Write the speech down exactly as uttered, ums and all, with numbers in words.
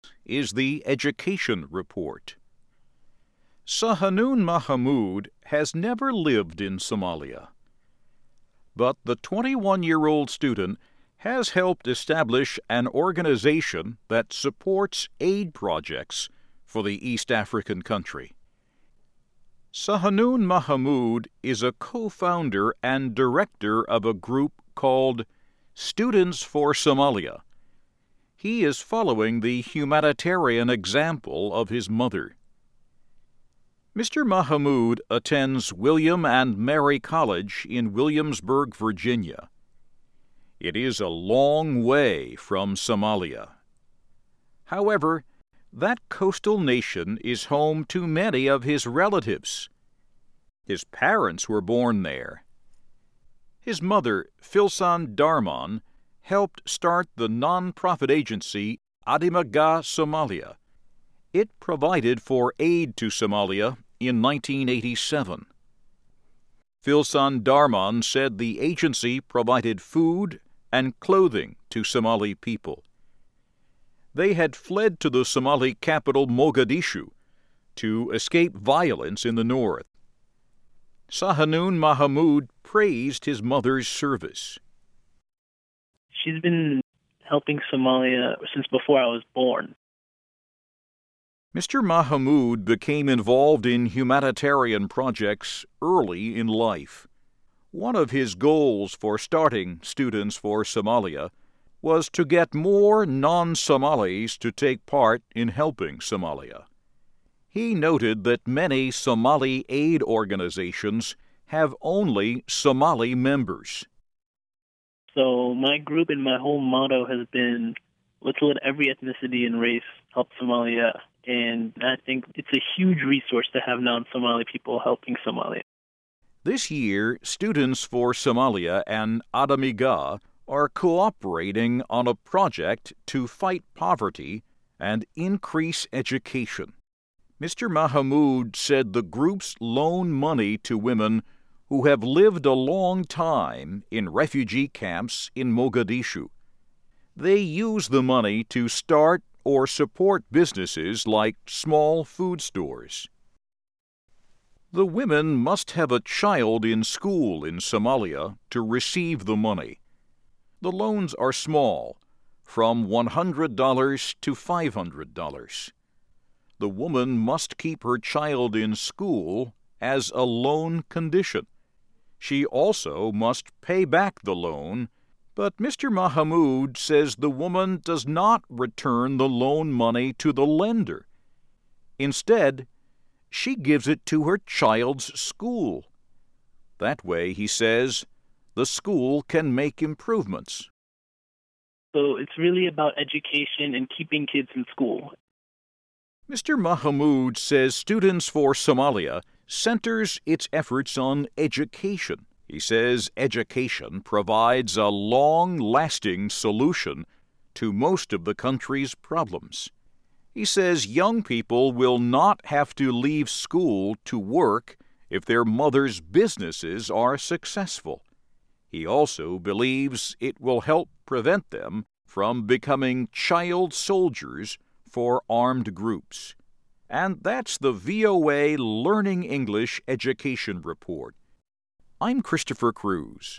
is the Education Report. Sahanoon Mahamud has never lived in Somalia, but the twenty-one-year-old student has helped establish an organization that supports aid projects for the East African country. Sahanoon Mahamud is a co-founder and director of a group called Students for Somalia. He is following the humanitarian example of his mother. Mister Mahamud attends William and Mary College in Williamsburg, Virginia. It is a long way from Somalia. However, that coastal nation is home to many of his relatives. His parents were born there. His mother, Filsan Darman, helped start the non-profit agency Adimaga Somalia. It provided for aid to Somalia in nineteen eighty-seven. Filsan Darman said the agency provided food and clothing to Somali people. They had fled to the Somali capital Mogadishu to escape violence in the north. Sahanoon Mahamud praised his mother's service. She's been helping Somalia since before I was born. Mister Mahamud became involved in humanitarian projects early in life. One of his goals for starting Students for Somalia was to get more non-Somalis to take part in helping Somalia. He noted that many Somali aid organizations have only Somali members. So my group and my whole motto has been, let's let every ethnicity and race help Somalia. And I think it's a huge resource to have non-Somali people helping Somalia. This year, Students for Somalia and Adamiga are cooperating on a project to fight poverty and increase education. Mister Mahamud said the groups loan money to women who have lived a long time in refugee camps in Mogadishu. They use the money to start or support businesses like small food stores. The women must have a child in school in Somalia to receive the money. The loans are small, from one hundred dollars to five hundred dollars. The woman must keep her child in school as a loan condition. She also must pay back the loan, but Mister Mahamud says the woman does not return the loan money to the lender. Instead, she gives it to her child's school. That way, he says, the school can make improvements. So it's really about education and keeping kids in school. Mister Mahamud says Students for Somalia centers its efforts on education. He says education provides a long-lasting solution to most of the country's problems. He says young people will not have to leave school to work if their mother's businesses are successful. He also believes it will help prevent them from becoming child soldiers for armed groups. And that's the V O A Learning English Education Report. I'm Christopher Cruz.